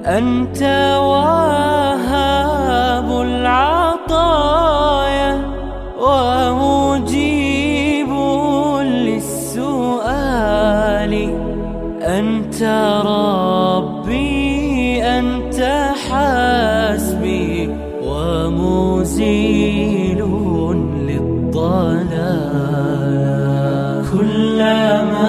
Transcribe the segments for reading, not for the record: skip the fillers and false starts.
أنت وهاب العطايا ومجيب للسؤال. أنت ربي أنت حسبي ومزيل للضلال. كلما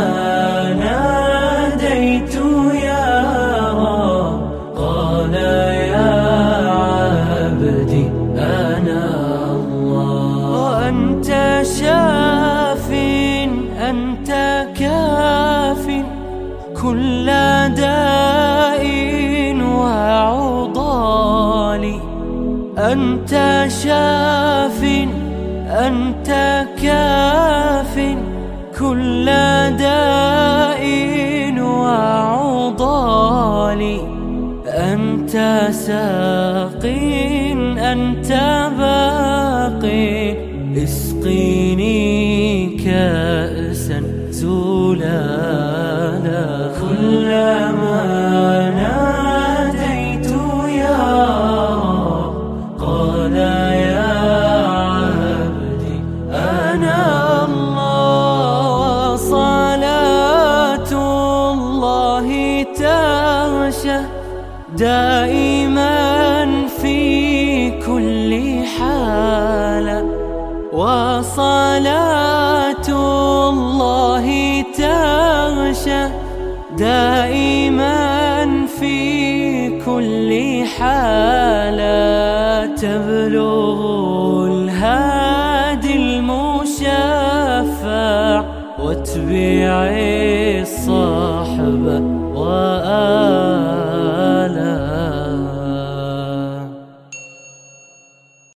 ناديت يا رب قال يا عبدي أنا الله. وأنت شاف أنت كاف كل داء وعضال. أنت شاف أنت كاف كل داء وعضال. أنت ساق أنت باق اسقيني كأسا زلالا. كلما ناديت يا رب قال يا عبدي أنا الله. صلاة الله تغشى دائما في كل حالة. وصلاة الله تغشى دائما في كل حالة. تبلغ الهادي المشفع واتبع الصحب وآل.